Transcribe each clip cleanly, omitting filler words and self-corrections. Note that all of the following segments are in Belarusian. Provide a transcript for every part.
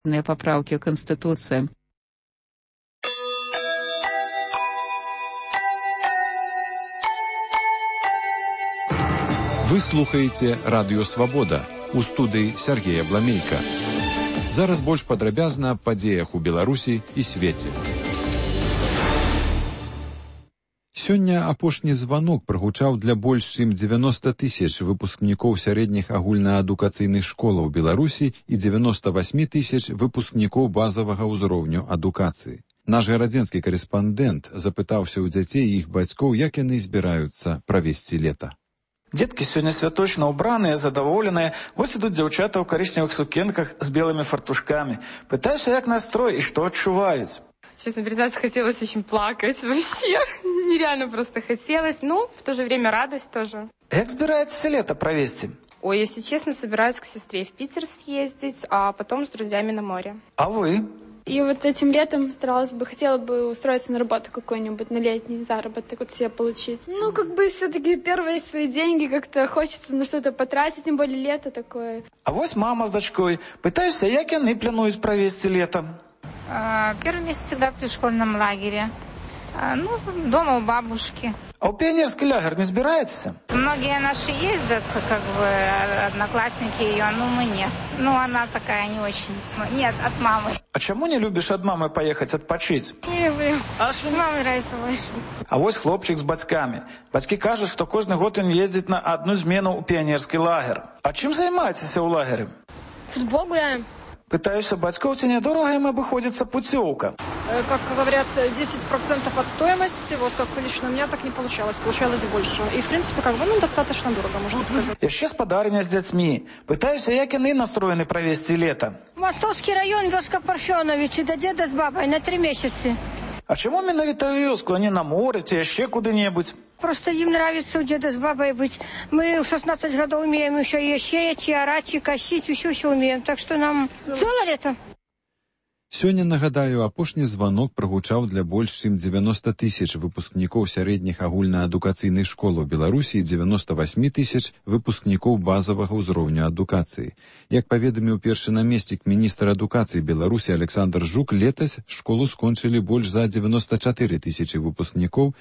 Поправки к Конституции. Вы слухаеце Радыё Свабода. У студыі Сергея Бламейка. Зараз больш падрабязна аб падзеях у Беларусі і свеце. Сёння апошні званок прагучаў для больш чым 90 тысяч выпускнікоў сярэдніх агульнаадукацыйных школаў Беларусі і 98 тысяч выпускнікоў базавага ўзроўню адукацыі. Наш гарадзенскі карэспандэнт запытаўся ў дзяцей і іх бацькоў, як яны збіраюцца правесці лета. Детки сегодня святочно убранные, задоволенные. Вот идут девчата в коричневых сукенках с белыми фартушками. Пытаешься, как настрой и что отчувают. Честно признаться, хотелось очень плакать вообще. Нереально просто хотелось. Ну, в то же время радость тоже. Как собираетесь лето провести? Ой, если честно, собираюсь к сестре в Питер съездить, а потом с друзьями на море. А вы? И вот этим летом хотела бы устроиться на работу какой-нибудь, на летний заработок вот себе получить. Ну, как бы все-таки первые свои деньги как-то хочется на что-то потратить, тем более лето такое. А вось мама с дочкой. Пытаешься, как они плануют провести лето? Первый месяц всегда в школьном лагере. Ну, дома у бабушки. А у пионерский лагерь не собираетесь? Многие наши ездят, как бы, одноклассники ее, но мы нет. Ну, она такая не очень. Нет, от мамы. А чему не любишь от мамы поехать отпочить? Не люблю. С мамой нравится больше. А вось хлопчик с батьками. Батьки кажут, что каждый год он ездит на одну смену у пионерский лагерь. А чем занимаетесь у лагеря? Футбол гуляем. Пытаюсь, батьков тебе недорого им обходится путевка. Как говорят, 10% от стоимости. Вот как лично у меня так не получалось. Получалось больше. И, в принципе, как бы, достаточно дорого, можно сказать. Я ще з подарення з дітьми. Питаюся, як вони настроєні провести лето. Мостовский район, вёска Парфеновича, до деда с бабой на 3 месяца. А чому менавіта вёску, а не на море, ці ще куди-небудь? Просто им нравится у деда с бабой быть. Мы в 16 годов умеем еще и сеять, и орать, и косить, все умеем. Так что нам целое лето. Сёння, нагадаю, апошні званок прагучаў для больш чым 90 тысяч выпускнікоў сярэдніх агульнаадукацыйных школаў Беларусі і 98 тысяч выпускнікоў базавага ўзроўню адукацыі. Як паведаміў першы намеснік міністра адукацыі Беларусі Александр Жук, летась школу скончылі больш за 94 тысячы выпускнікоў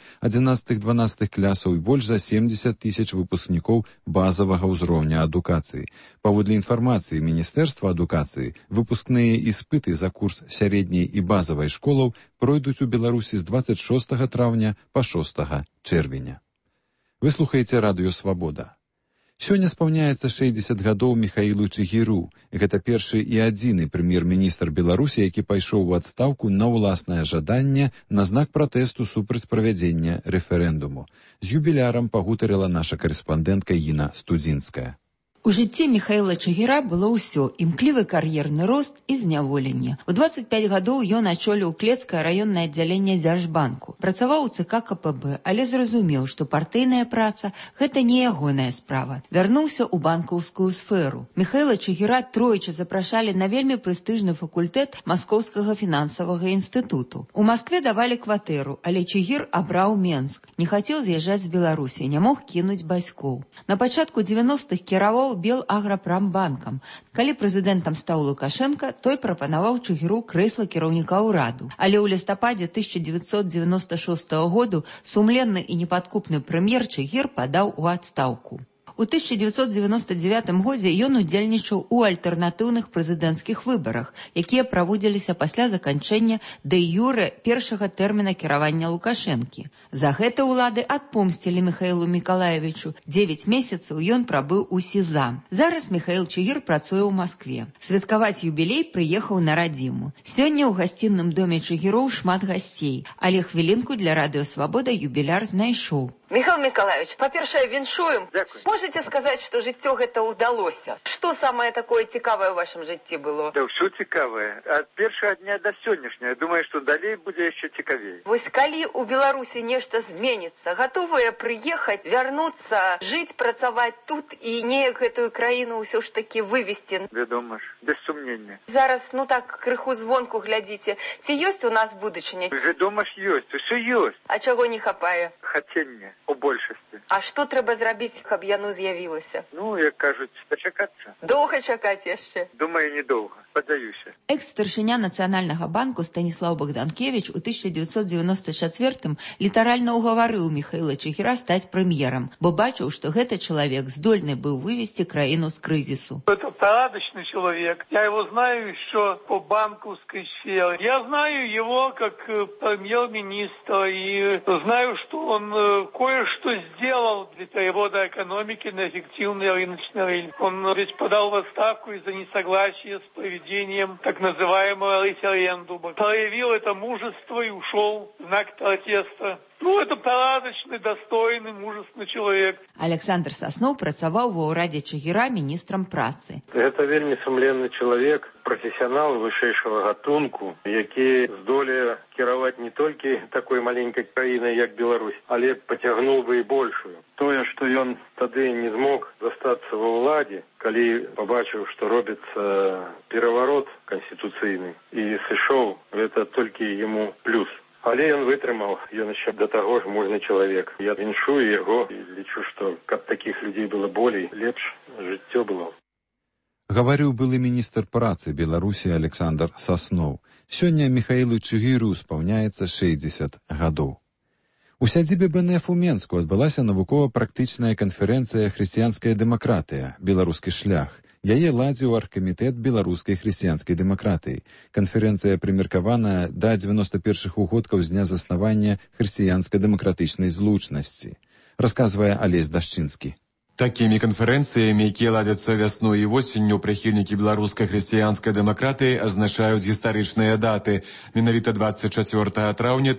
11-12 класаў і больш за 70 тысяч выпускнікоў базавага ўзроўня адукацыі. Паводле інфармацыі Міністэрства адукацыі, выпускныя іспыты за курс сярэдняй і базавай школаў пройдуць у Беларусі з 26 траўня па 6 чэрвеня. Вы слухаеце Радыё Свабода. Сёння спаўняецца 60 гадоў Міхаілу Чыгіру. Гэта першы і адзіны прэм'ер-міністр Беларусі, які пайшоў у адстаўку на ўласнае жаданне на знак пратэсту супраць правядзення рэферэндуму. З юбілярам пагутарыла наша карэспандэнтка Іна Студзінская. У жыцці Міхаіла Чыгіра было ўсё: імклівы кар'ерны рост і зняволенне. У 25 гадоў ён ачоліў Клецкае раённае аддзяленне Дзяржбанку. Працаваў у ЦК КПБ, але зразумеў, што партыйная праца – гэта не ягоная справа. Вярнуўся ў банкаўскую сферу. Міхаіла Чыгіра тройчы запрашалі на вельмі прэстыжны факультэт Маскоўскага фінансавага інстытуту. У Маскве давалі кватэру, але Чыгір абраў Менск. Не хацеў з'язджаць з Беларусі, не мог кінуць бацькоў. На пачатку 90-х кіраваў Белаграпрамбанкам. Калі прэзідэнтам стаў Лукашенка, той прапанаваў Чыгіру крэсла кіраўніка ўраду. Але ў лістападзе 1996 году сумленны і непадкупны прэм'ер Чыгір падаў у адстаўку. У 1999 годзе ён удзельнічаў у альтэрнатыўных прэзідэнцкіх выбарах, якія праводзіліся пасля заканчэння дэ-юрэ першага тэрміна кіравання Лукашэнкі. За гэта ўлады адпомсцілі Міхаілу Мікалаевічу. 9 месяцаў ён прабыў у СІЗА. Зараз Міхаіл Чыгір працуе ў Маскве. Святкаваць юбілей прыехаў на радзіму. Сёння ў гасцінным доме Чыгіроў шмат гасцей, але хвілінку для Радыё Свабода юбіляр знайшоў. Михаил Миколаевич, по-першае, віншуем. Можете сказать, что жыццё гэта ўдалося? Что самое такое цікавае ў вашым жыцці было? Да ўсё цікавае. Ад першага дня до сённяшняга. Думаю, што далей будзе яшчэ цікавей. Вось калі ў Беларусі нешта зменіцца, гатовыя прыехаць, вярнуцца, жыць, працаваць тут і неяк гэтую краіну ўсё ж такі вывесці? Вядома ж, без сумнення. Зараз, так, крыху звонку глядзіце. Ці ёсць у нас будучыня? Вядома ж ёсць, усё ёсць. А чаго не хапае? Хацення. У большасці. А што трэба зрабіць, каб яно з'явілася? Як кажуць, дачакацца. Доўга чакаць яшчэ? Думаю, недоўга. поддаюся. Экс-старшыня Нацыянальнага банку Станіслаў Богданкевич у 1994-м літаральна ўгаварыў Міхаіла Чыгіра стаць прэм'ерам, бо бачыў, што гэты чалавек здольны быў вывести краіну з крызісу. Это порядочный человек. Я его знаю еще по банковской сфере. Я знаю его как премьер-министра и знаю, что он кое-что сделал для перевода экономики на эффективный рыночный рынок. Он ведь подал в отставку из-за несогласия с проведением так называемого референдума. Проявил это мужество и ушел в знак протеста. Это порядочный, достойный, мужественный человек. Александр Сасноў працаваў ва ўрадзе Чыгіра міністрам працы. Это вельмі сумленны чалавек, профессионал вышэйшага гатунку, які здолее кіраваць не толькі такой маленькай краінай, як Беларусь, але пацягнуў бы і большую. Тое, што ён тады не змог застацца ва ўладзе, калі пабачыў, што робіцца пераварот канстытуцыйны і сышоў, гэта толькі яму плюс. Але ён вытрымаў, ён яшчэ да таго ж мужны чалавек. Я віншую яго і лічу, што каб такіх людзей было болей, лепш жыццё было. Гаварыў былы міністр працы Беларусі Александр Сасноў. Сёння Міхаілу Чыгіру спаўняецца 60 гадоў. У сядзібе БНФ у Менску адбылася навукова-практычная канферэнцыя «Хрысціянская дэмакратыя. Беларускі шлях». Яе ладзіў аргкамітэт беларускай хрысціянскай дэмакратыі. Канферэнцыя прымеркавана да 91-х угодкаў з дня заснавання хрысціянска-дэмакратычнай злучнасці. Расказвае Алесь Дашчынскі. Такімі канферэнцыямі, якія ладзяцца вясной і восенню, прыхільнікі беларускай хрысціянскай дэмакратыі азначаюць гістарычныя даты. Менавіта 24 траўня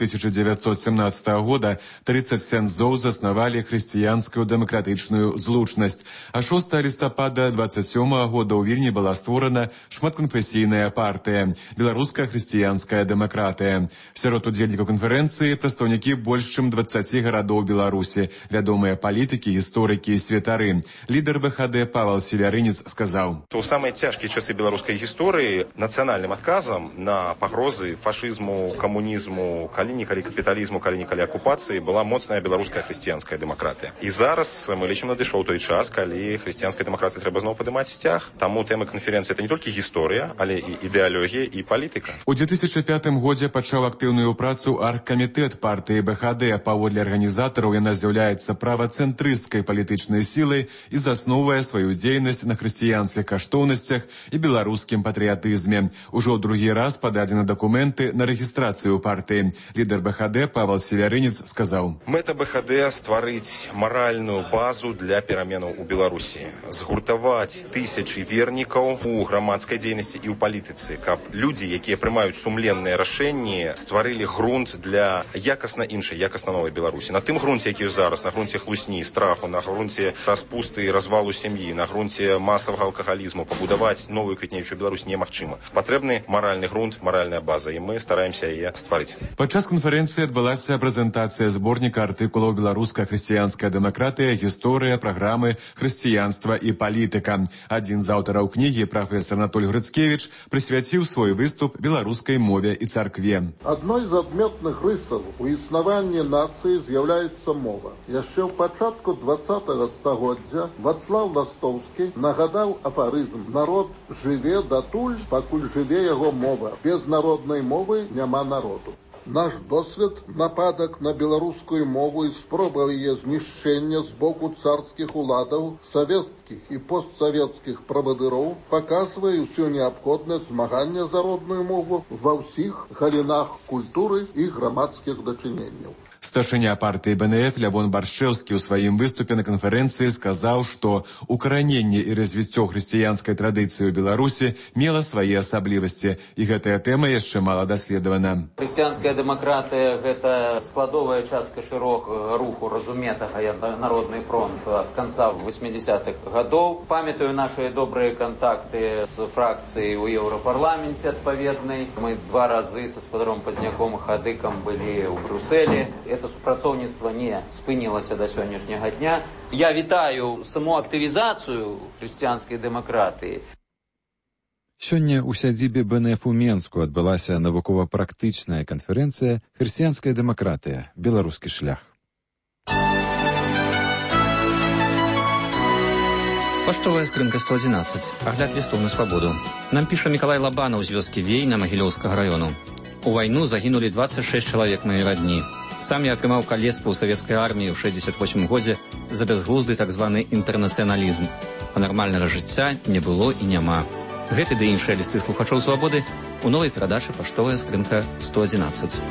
1917 года 30 ксяндзоў заснавалі хрысціянскую дэмакратычную злучнасць, а 6 лістапада 27 года ў Вільні была створана шматканфесійная партыя «Беларуская хрысціянская дэмакратыя». Сярод удзельнікаў канферэнцыі прадстаўнікі больш чым 20 гарадоў Беларусі, вядомыя палітыкі, гісторыкі і святары. Лідар БХД Павел Селярынец сказаў: «У самыя цяжкія часы беларускай гісторыі нацыянальным адказам на пагрозы фашызму, камунізму, калі-нікалі капіталізму, калі-нікалі акупацыі была моцная беларуская хрысціянская дэмакратыя. І зараз мы лічым, надышоў той час, калі хрысціянскай дэмакратыі трэба зноў падымаць сцяг. Таму тэма канферэнцыі это не толькі гісторыя, але і ідэалогія і палітыка». У 2005 годзе пачаў актыўную працу аргкамітэт партыі БХД. Паводле арганізатараў яна з'яўляецца правацэнтрысцкай палітычнай сілай і засноўвае сваю дзейнасць на хрысціянскіх каштоўнасцях і беларускім патрыятызме. Ужо ў другі раз пададзены дакументы на рэгістрацыю партыі. Лідар БХД Павел Селярынец сказаў: «Мэта БХД стварыць маральную базу для пераменаў у Беларусі, згуртаваць тысячы вернікаў у грамадскай дзейнасці і ў палітыцы, каб людзі, якія прымаюць сумленныя рашэнні, стварылі грунт для якасна іншай, якасна новай Беларусі. На тым грунце, які зараз, на грунце хлусні, страху, на грунце распусты і развалу сям'і, на грунце масавага алкагалізму пабудаваць новую квітнеючую Беларусь немагчыма. Патрэбны маральны грунт, маральная база, і мы стараемся яе стварыць». Падчас канферэнцыі адбылася прэзентацыя зборніка артыкулаў «Беларуская хрысціянская дэмакратыя. Гісторыя, праграмы, хрысціянства і палітыка». Адзін з аўтараў кнігі, прафесор Анатоль Грыцкевіч, прысвяціў свой выступ беларускай мове і царкве. Адной з адметных рысаў у існаванні нацыі з'яўляецца мова. Яшчэ ў пачатку 20-го стагоддзя Вацлаў Ластоўскі нагадаў афарызм: «Народ жыве датуль, пакуль жыве яго мова. Без народнай мовы няма народу». Наш досвед нападак на беларускую мову і спроба яе знішчэння з боку царскіх уладаў, савецкіх і постсавецкіх правадыроў паказвае ўсё неабходнасць змагання за родную мову ва ўсіх галінах культуры і грамадскіх дачыненняў. Старшыня партыі БНФ Лявон Баршчэўскі ў сваім выступе на канферэнцыі сказаў, што укараненне і развіццё хрысціянскай традыцыі ў Беларусі мела свае асаблівасці, і гэтая тэма яшчэ мала даследавана. Хрысціянская дэмакратыя – гэта складовая частка шырокага руху разуметага народны фронт ад канца 80-х гадоў. Памятаю нашыя добрыя кантакты з фракцыяй у Еўрапарламенце адпаведнай. Мы 2 разы са спадаром Пазняком і Хадыкам былі ў Брюсселі. Это супрацоўніцтва не спынілася да сённяшняга дня. Я вітаю саму актывізацыю хрысціянскай дэмакратыі. Сёння ў сядзібе БНФ у Менску адбылася навукова-практычная канферэнцыя «Хрысціянская дэмакратыя. Беларускі шлях». Паштовая скрынка 111. Агляд лістоў на свабоду. Нам піша Мікалай Лабанаў з вёскі Вейна Магілёўскага раёну. У вайну загінулі 26 чалавек мае радні. Сам я атрымаў калецтва ў савецкай арміі ў 68 годзе за бязглузды так званы інтэрнацыяналізм. А нармальнага жыцця не было і няма. Гэты ды іншыя лісты слухачоў свабоды у новай перадачы «Паштовая скрынка 111».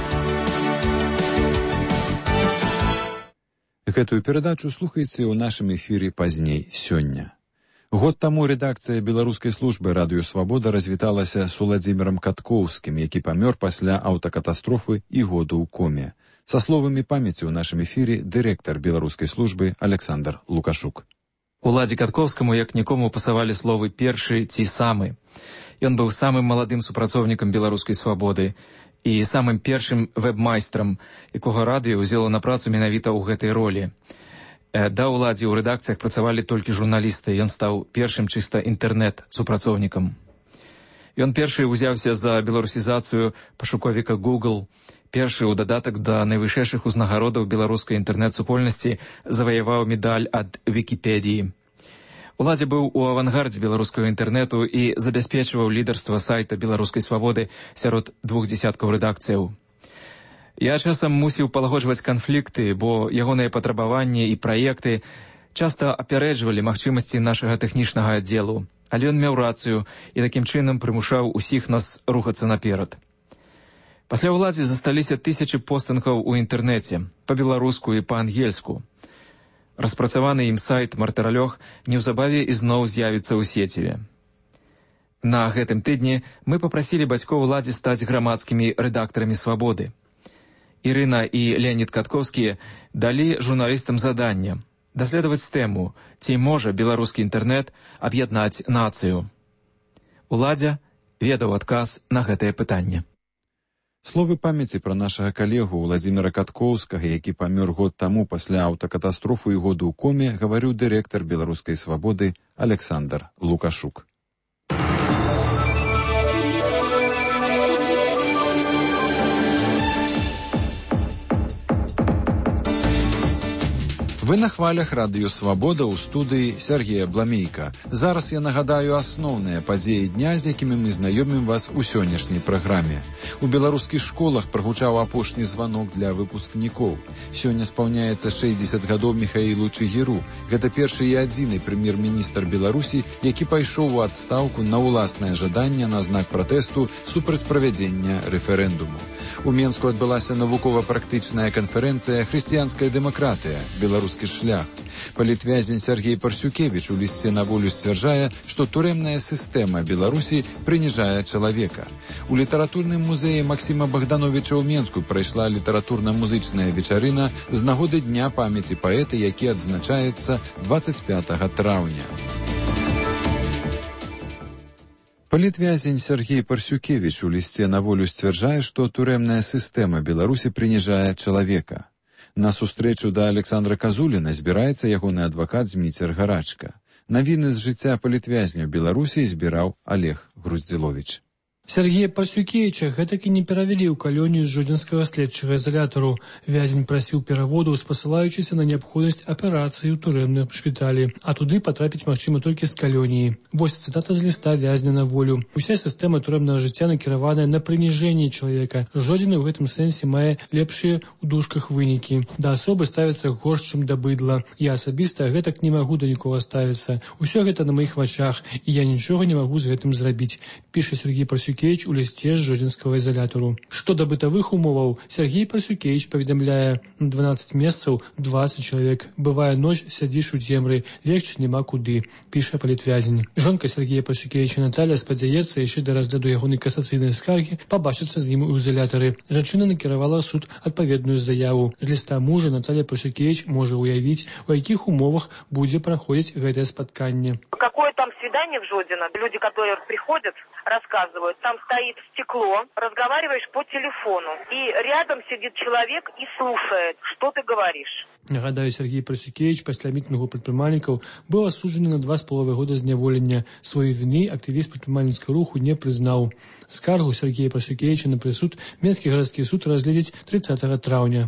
Гэтую перадачу слухайце ў нашым эфіры пазней, сёння. Год таму рэдакцыя беларускай службы «Радыё Свабода» развіталася з Уладзімірам Каткоўскім, які памёр пасля аўтакатастрофы і году ў коме. Са словамі памяці ў нашым эфіры дырэктар беларускай службы Александр Лукашук. Уладзе Каткоўскаму як нікому пасавалі словы «першы» ці «самы». Ён быў самым маладым супрацоўнікам беларускай свабоды і самым першым вэб-майстрам, якога радыё ўзяло на працу менавіта ў гэтай ролі. Да ўладзе ў рэдакцыях працавалі толькі журналісты, ён стаў першым чыста інтэрнэт-супрацоўнікам. Ён першы ўзяўся за беларусізацыю пашуковіка Google, першы ў дадатак да найвышэйшых узнагародаў беларускай інтэрнэт-супольнасці заваяваў медаль ад Вікіпедіі. Уладзе быў у авангардзе беларускага інтэрнэту і забяспечваў лідарства сайта беларускай свабоды сярод 20 рэдакцыяў. Я часам мусіў палагоджваць канфлікты, бо ягоныя патрабаванні і праекты часта апярэджвалі магчымасці нашага тэхнічнага аддзелу, але ён меў рацыю і такім чынам прымушаў усіх нас рухацца наперад. Пасля ўладзе засталіся тысячы постынгаў у інтэрнэце, па-беларуску і па-ангельску. Распрацаваны ім сайт «Мартыралёг» неўзабаве ізноў з'явіцца ў сеціве. На гэтым тыдні мы папрасілі бацькоў уладзе стаць грамадскімі рэдактарамі «Свабоды». Ірына і Леонід Каткоўскія далі журналістам заданне даследаваць тэму, ці можа беларускі інтэрнэт аб'яднаць нацыю. Уладзя ведаў адказ на гэтае пытанне. Словы памяці пра нашага калегу Уладзіміра Каткоўскага, які памёр год таму пасля аўтакатастрофы і году ў коме, гаварыў дырэктар беларускай свабоды Александр Лукашук. Вы на хвалях радыё Свабода ў студыі Сергея Бламейка. Зараз я нагадаю асноўныя падзеі дня, з якімі мы знаёмім вас у сённяшняй праграме. У беларускіх школах прагучаў апошні званок для выпускнікоў. Сёння спаўняецца 60 гадоў Міхаілу Чыгіру. Гэта першы і адзіны прэм'ер-міністр Беларусі, які пайшоў у адстаўку на ўласнае жаданне на знак пратэсту супраць правядзення рэферэндуму. У Менску адбылася навукова-практычная канферэнцыя «Хрысціянская дэмакратыя. Беларускі шлях». Палітвязень Сергей Парсюкевіч у лісце на волю сцвярджае, што турэмная сістэма Беларусі прыніжае чалавека. У літаратурным музеі Максіма Богдановича ў Менску прайшла літаратурна-музычная вечарына з нагоды Дня памяці паэта, які адзначаецца 25 траўня. Палітвязень Сергей Парсюкевіч у лісце на волю сцвярджае, што турэмная сістэма Беларусі прыніжае чалавека. На сустрэчу да Александра Казуліна збіраецца ягоны адвакат Зміцер Гарачка. Навіны з жыцця палітвязня ў Беларусі збіраў Олег Груздзіловіч. Сергея Парсюкевіча гэтак і не перавялі ў калонію з жодзінскага следчага изолятару. Вязень прасіў пераводаў, спасылаючыся на неабходнасць аперацыі ў турэмным шпіталі, а туды патрапіць магчыма толькі з калоніі. Вось цытата з ліста вязня на волю. Уся сістэма турэмнага жыцця накіраваная на прыніжэнне чалавека. Жодзіны ў гэтым сэнсе мае лепшыя ў дужках вынікі. Да асобы ставіцца горш, чым да быдла. Я асабіста гэтак не магу да нікога ставіцца. Усё гэта на маіх вачах, і я нічога не магу з гэтым зрабіць, піша Сергей Парсюкевіч у лісце з жодзінскага изолятару. Што да бытавых умоваў, Сергей Парсюкевіч паведамляе, на 12 месцаў 20 чалавек. Бывае, ноч сядзіш у цемры, легчы няма куды, піша палітвязень. Жонка Сергея Парсюкевіча Наталя спадзяецца яшчэ да разгляду ягонай касацыйнай скаргі пабачыцца з ім у изолятары. Жанчына накіравала суд адпаведную заяву. З ліста мужа Наталья Парсюкевич можа уявіць, у якіх умовах будзе праходзіць гэтае спатканне. Какое там свидание в Жодино? Люди, которые приходят, рассказывают, там стоит стекло, разговариваешь по телефону, и рядом сидит человек и слушает, что ты говоришь. Нагадаю, Сергей Парсюкевич пасля мітынгу прадпрымальнікаў быў асуджаны на 2,5 года зняволення. Сваёй віны актывіст прадпрымальніцкага руху не прызнаў. Скаргу Сергея Парсюкевича на прысуд Менскі гарадскі суд разгледзіць 30 траўня.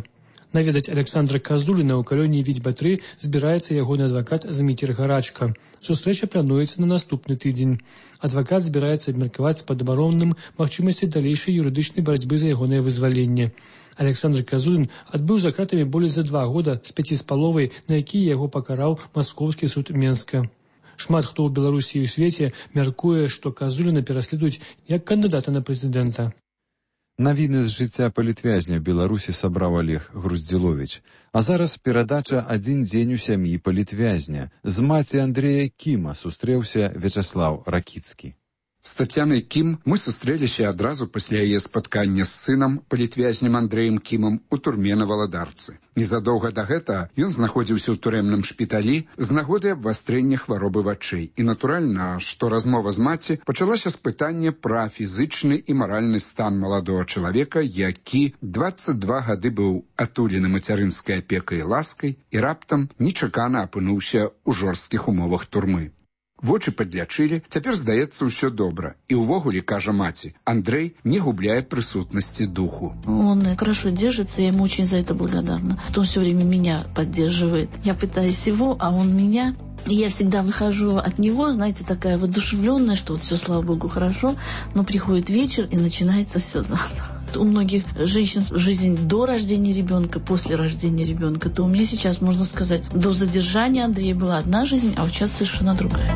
Наведаць Александра Казуліна ў калоніі Вітьба-3 збіраецца ягоны адвакат Зміцер Гарачка. Сустрэча плануецца на наступны тыдзень. Адвакат збіраецца абмеркаваць з падабаронным магчымасці далейшай юрыдычнай барацьбы за ягонае вызваленне. Александр Казулін адбыў за кратамі болей за 2 года з 5,5, на якія яго пакараў Маскоўскі суд Менска. Шмат хто ў Беларусі і ў свеце мяркуе, што Казуліна пераследуюць як кандыдата на прэзідэнта. Навіны з жыцця палітвязня Беларусі сабраў Олег Груздзіловіч. А зараз перадача «Адзін дзень у сям'і палітвязня». З маці Андрэя Кіма сустрэўся Вячаслаў Ракіцкі. З Тацянай Кім мы сустрэліся адразу пасля яе спаткання з сынам, палітвязнем Андрэем Кімам, у турме на Валадарцы. Незадоўга да гэтага ён знаходзіўся ў турэмным шпіталі з нагоды абвастрэння хваробы вачэй. І натуральна, што размова з маці пачалася з пытання пра фізычны і маральны стан маладога чалавека, які 22 гады быў атулены мацярынскай апекай і ласкай і раптам нечакана апынуўся ў жорсткіх умовах турмы. Вочы падлячылі, цяпер, здаецца, ўсё добра. І ўвогуле, кажа маці, Андрей не губляе прысутнасці духу. Он хорошо держится, я ему очень за это благодарна. Он все время меня поддерживает. Я пытаюсь его, а он меня. И я всегда выхожу от него, знаете, такая воодушевленная, что вот все, слава богу, хорошо, но приходит вечер и начинается все заново. У многих женщин жизнь до рождения ребенка, после рождения ребенка, то у меня сейчас, можно сказать, до задержания Андрея была одна жизнь, а вот сейчас совершенно другая.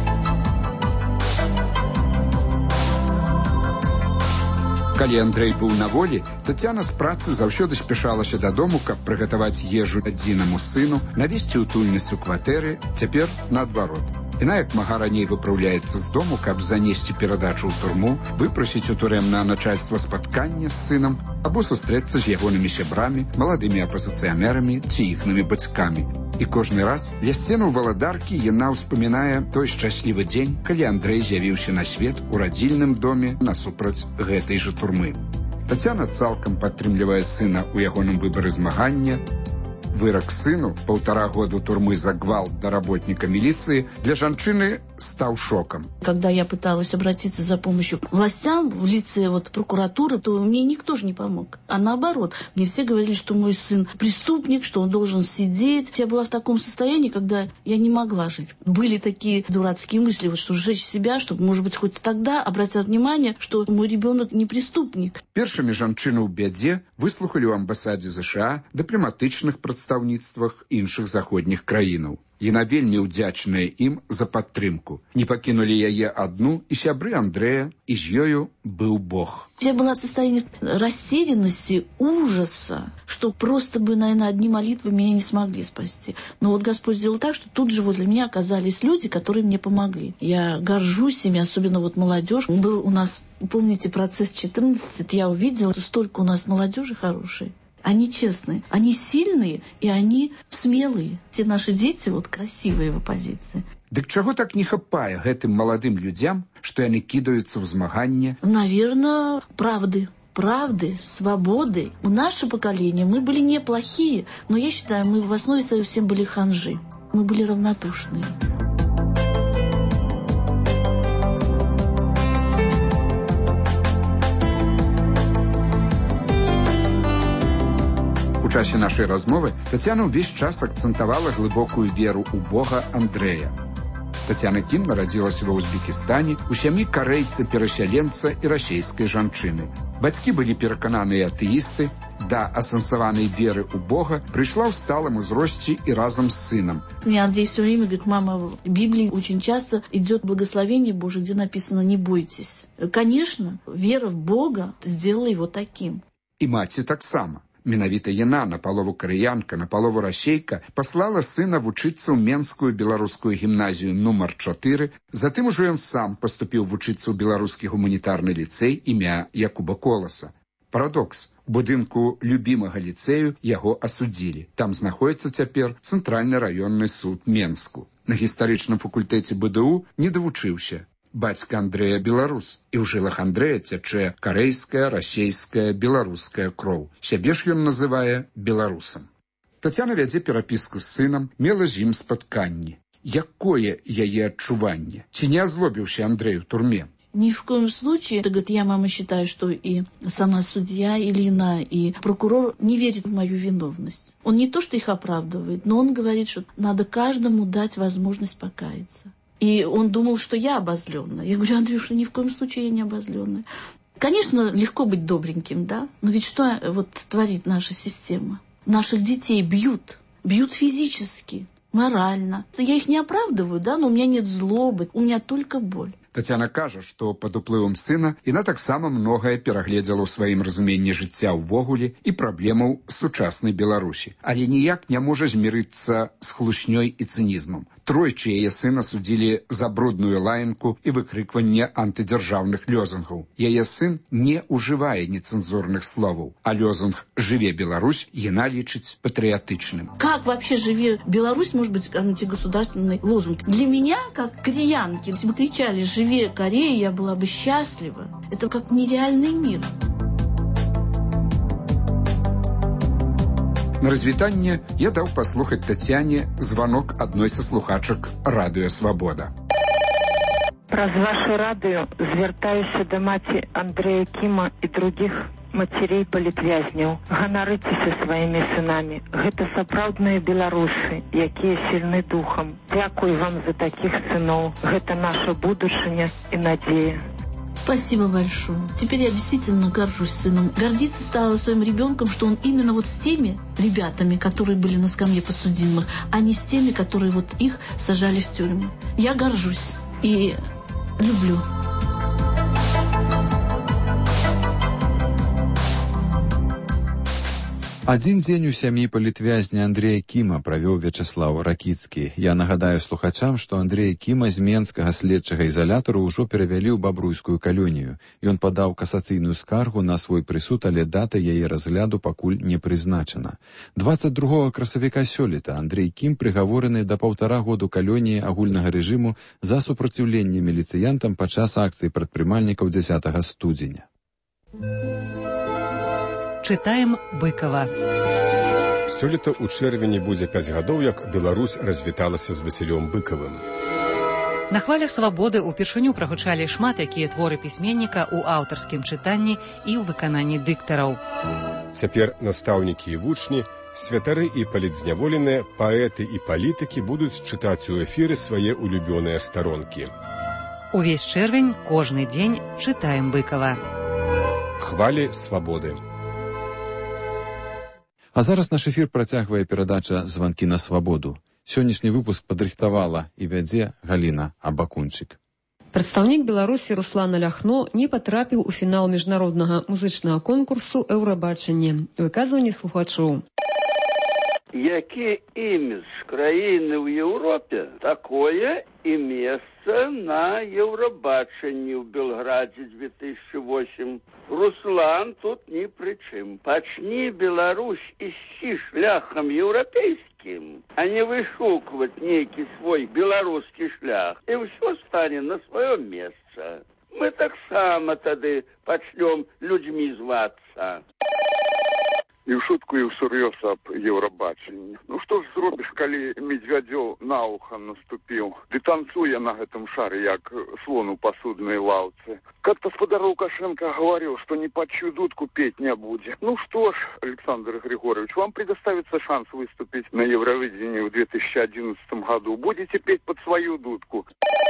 Калі Андрей быў на волі, Тацяна з працы заўсёды спяшалася дадому, каб прыгатаваць ежу адзінаму сыну, навесці утульнасць у кватэры, цяпер наадварот. Яна як мага раней выпраўляецца з дому, каб занесці перадачу ў турму, выпрасіць у турэмнае начальства спаткання з сынам або сустрэцца з ягонымі сябрамі, маладымі апазіцыянерамі ці іхнымі бацькамі. І кожны раз ля сцену Валадаркі яна ўспамінае той шчаслівы дзень, калі Андрей з'явіўся на свет у радзільным доме насупраць гэтай жа турмы. Тацяна цалкам падтрымлівае сына ў ягоным выбары змагання. Вырак сыну, 1,5 года турмы за гвалт до работника милиции, для жанчыны стал шоком. Когда я пыталась обратиться за помощью к властям в лице прокуратуры, то мне никто же не помог. А наоборот, мне все говорили, что мой сын преступник, что он должен сидеть. Я была в таком состоянии, когда я не могла жить. Были такие дурацкие мысли, вот, что сжечь себя, чтобы, может быть, хоть тогда обратят внимание, что мой ребенок не преступник. Першими жанчыны ў бядзе выслухалі ў амбасадзе США, дыпламатычных прадстаўніцтвах іншых заходніх краінаў. Яна вельмі ўдзячная ім за падтрымку. Не пакінулі яе адну і сябры Андрэя, і з ёю быў Бог. Я была в состоянии растерянности, ужаса, что просто бы, наверное, одни молитвы меня не смогли спасти. Но вот Господь сделал так, что тут же возле меня оказались люди, которые мне помогли. Я горжусь ими, особенно вот молодежь. Был у нас, помните, процесс 14, я увидела, что столько у нас молодежи хорошей. Они честные, они сильные и они смелые. Все наши дети вот красивые в оппозиции. Дык чаго так не хапае гэтым маладым людзям, што яны кідаюцца ў змаганне? Наверное, правды, свободы. В наше поколение мы были неплохие, но я считаю, мы в основе своей всем были ханжи. Мы были равнодушные. У часе нашай размовы Тацяна ўвесь час акцэнтавала глыбокую веру ў Бога Андрэя. Тацяна Кім нарадзілася ва Узбекістане у сям'і карэйца-перасяленца і расейскай жанчыны. Бацькі былі перакананыя атэісты, да асэнсаванай веры ў Бога прыйшла ў сталым узросце і разам з сынам. Мне Андрей все время говорит: мама, в Библии очень часто идет благословение Божие, где написано «не бойтесь». Конечно, вера в Бога сделала его таким. І маці таксама. Менавіта яна, напалову карэянка, напалову расейка, паслала сына вучыцца ў Менскую беларускую гімназію нумар 4, затым ужо ён сам паступіў вучыцца ў беларускі гуманітарны ліцэй імя Якуба Коласа. Парадокс. У будынку любімага ліцэю яго асудзілі. Там знаходзіцца цяпер Цэнтральны раённы суд Менску. На гістарычным факультэце БДУ не давучыўся. Бацька Андрэя беларус, і ў жылах Андрэя цячэ карэйская, расейская, беларуская кроў. Сябе ж ён называе беларусам. Тацяна вядзе перапіску з сынам, мела з ім спатканні. Якое яе адчуванне? Ці не азлобіўся Андрэй у турме? Ни в коем случае, говорит, я, мама, считаю, что и сама судья Илина, и прокурор не верит в мою виновность. Он не то, что их оправдывает, но он говорит, что надо каждому дать возможность покаяться. И он думал, что я обозленная. Я говорю, Андрюша, ни в коем случае я не обозленная. Конечно, легко быть добреньким, да? Но ведь что вот творит наша система? Наших детей бьют физически, морально. Я их не оправдываю, да, но у меня нет злобы, у меня только боль. Тацяна кажа, што пад уплывам сына яна таксама многае перагледзела ў сваім разуменні жыцця ўвогуле і праблемаў сучаснай Беларусі, але ніяк не можа змірыцца з хлушнёй і цынізмам. Тройчы яе сына судзілі за брудную лаянку і выкрыкванне антыдзяржаўных лёзунгаў. Яе сын не ўжывае нецэнзурных словаў, а лёзунг «Жыве Беларусь» яна лічыць патрыятычным. Как вообще «Живе Беларусь» может быть антигосударственный лозунг? Для меня, как кореянки, если бы кричали «Живе Корея», я была бы счастлива. Это как нереальный мир. На развітанне я даў паслухаць Тацяне званок адной са слухачак радыё «Свабода». Праз ваше радыё звяртаюся да маці Андрэя Кіма і другіх мацярей палітвязняў. Ганарыцеся сваімі сынамі. Гэта сапраўдныя беларусы, якія сильны духам. Дзякуй вам за таких сыноў. Гэта наша будучыня і надзея. Спасибо большое. Теперь я действительно горжусь сыном. Гордиться стала своим ребенком, что он именно вот с теми ребятами, которые были на скамье подсудимых, а не с теми, которые вот их сажали в тюрьму. Я горжусь и люблю. Адзін дзень у сям'і палітвязня Андрэя Кіма правёў Вячаслаў Ракіцкі. Я нагадаю слухачам, што Андрэя Кіма з Менскага следчага ізалятару ўжо перавялі ў бабруйскую калонію. Ён падаў касацыйную скаргу на свой прысуд, але дата яе разгляду пакуль не прызначана. 22 красавіка сёлета Андрэй Кім прыгавораны да 1,5 году калоніі агульнага рэжыму за супраціўленне міліцыянтам падчас акцыі прадпрымальнікаў 10 студзеня. Чытаем Быкова. Сёлета ў чэрвені будзе 5 гадоў, як Беларусь развіталася з Васілём Быкавым. На хвалях свабоды ўпершыню прагучалі шмат якія творы пісьменніка ў аўтарскім чытанні і ў выкананні дыктараў. Цяпер настаўнікі і вучні, святары і палітзняволеныя, паэты і палітыкі будуць чытаць у эфіры свае улюбёныя старонкі. Увесь чэрвень, кожны дзень чытаем Быкова. Хвалі свабоды. А зараз наш эфір працягвае перадача «Званкі на свабоду». Сённяшні выпуск падрыхтавала і вядзе Галіна Абакунчык. Прадстаўнік Беларусі Руслан Ляхно не патрапіў у фінал міжнароднага музычнага конкурсу «Еўрабачанне». Выказванне слухачоў. Які імідж краіны ў Еўропе, такое і месца на Еўрабачанні ў Белградзе 2008. Руслан тут ні пры чым. Пачні Беларусь ісці шляхам еўрапейскім, а не вышукваць нейкі свой беларускі шлях, і ўсё стане на сваё месца. Мы таксама тады пачнём людзьмі звацца. І ў шутку, і ўсур'ёз аб Еўрабачанні. Ну што ж зробіш, калі Медвядзёў на ухо наступіў? Ды танцуе на гэтым шары, як слон у пасуднай лаўцы. Как-то Федор Лукашенко говорил, что ни под чью дудку петь не будет. Ну что ж, Александр Григорьевич, вам предоставится шанс выступить на Евровидении в 2011 году. Будете петь под свою дудку.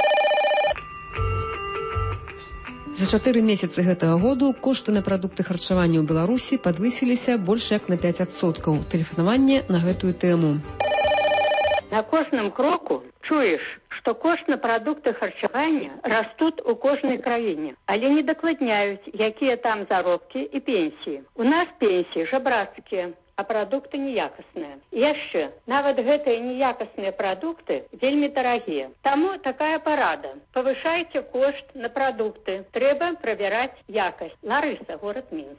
За 4 месяцы гэтага году кошты на прадукты харчавання ў Беларусі падвысіліся больш як на 5%. Тэлефанаванне на гэтую тэму. На кожным кроку чуеш, што кошт на прадукты харчавання растуць у кожнай краіне, але не дакладняюць, якія там заробкі і пенсіі. У нас пенсіі жабрацкія, а прадукты неякасныя. Яшчэ, нават гэтыя неякасныя прадукты вельмі дарагія. Таму такая парада. Павышайце кошт на прадукты. Трэба правяраць якасць. Ларыса, горад Мінск.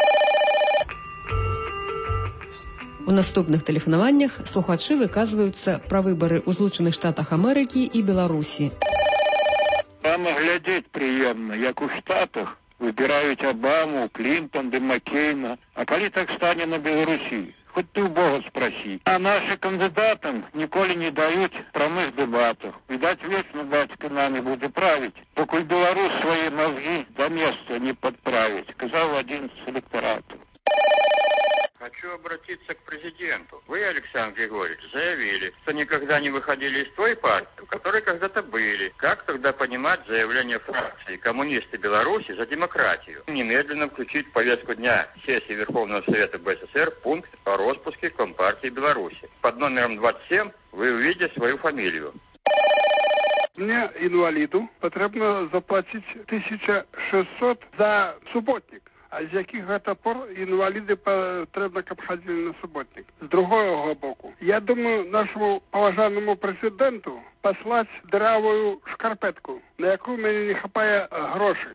У наступных тэлефанаваннях слухачы выказваюцца пра выбары ў Злучаных Штатах Амерыкі і Беларусі. Там глядзець прыемна, як у Штатах выбираюць Обаму, Клинтон, ды Маккейна. А калі так стане на Беларусі? Хоть ты у Бога спроси. А нашим кандидатам ніколі не даюць прамых дэбатах. У Видать, вечно батька нами будет править, покуль Беларусь свои мозги до места не подправить, сказал один с электоратом. Хочу обратиться к президенту. Вы, Александр Григорьевич, заявили, что никогда не выходили из той партии, в которой когда-то были. Как тогда понимать заявление фракции «Коммунисты Беларуси за демократию»? Немедленно включить в повестку дня сессии Верховного Совета БССР пункт о распуске Компартии Беларуси. Под номером 27 вы увидите свою фамилию. Мне, инвалиду, потрібно заплатити 1600 за суботник. А з яких гэта пор інваліды патрэбна, каб хадзілі на суботник? З другого боку, я думаю, нашему поважаному президенту послать дыравую шкарпетку, на якую мне не хапае грошей.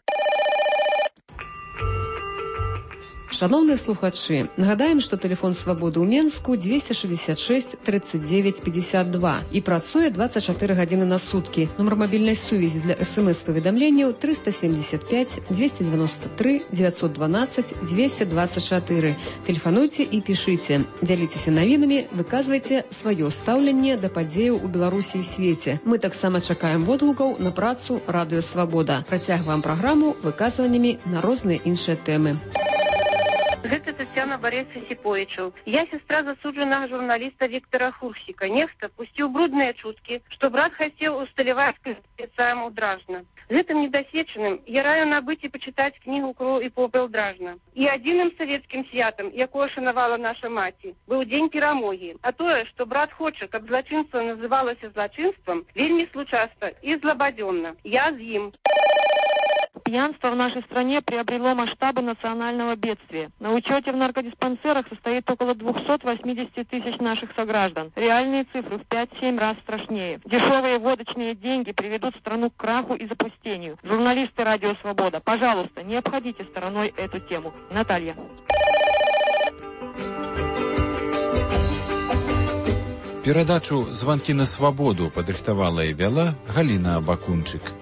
Шановныя слухачы, нагадаем, што тэлефон свабоды ў Менску 266 39 52 і працуе 24 гадзіны на суткі. Нумар мабільнай сувязі для СМС-паведамленняў 375 293 912 224. Тэлефануйце і пішыце. Дзяліцеся навінамі, выказвайце сваё стаўленне да падзеяў у Беларусі і свеце. Мы таксама чакаем водгукаў на працу Радыё Свабода. Працягваем праграму выказваннямі на розныя іншыя тэмы. Это Татьяна Борисовна Сиповичева. Я сестра засудженного журналиста Виктора Хурсика. Нехто пустил брудные чутки, что брат хотел усталевать ему Дражна. Гэтым недосеченным я раю набыть и почитать книгу «Кров и попел Дражна». И одним советским святом, якое шановала наша маті, был день перамоги. А то, что брат хочет, чтобы злочинство называлось злочинством, вельми случайно и злободенно. Я с ним. Пьянство в нашей стране приобрело масштабы национального бедствия. На учете в наркодиспансерах состоит около 280 тысяч наших сограждан. Реальные цифры в 5-7 раз страшнее. Дешевые водочные деньги приведут страну к краху и запустению. Журналисты Радио Свобода, пожалуйста, не обходите стороной эту тему. Наталья. Перадачу «Звонки на свободу» падрыхтавала і вяла Галіна Абакунчык.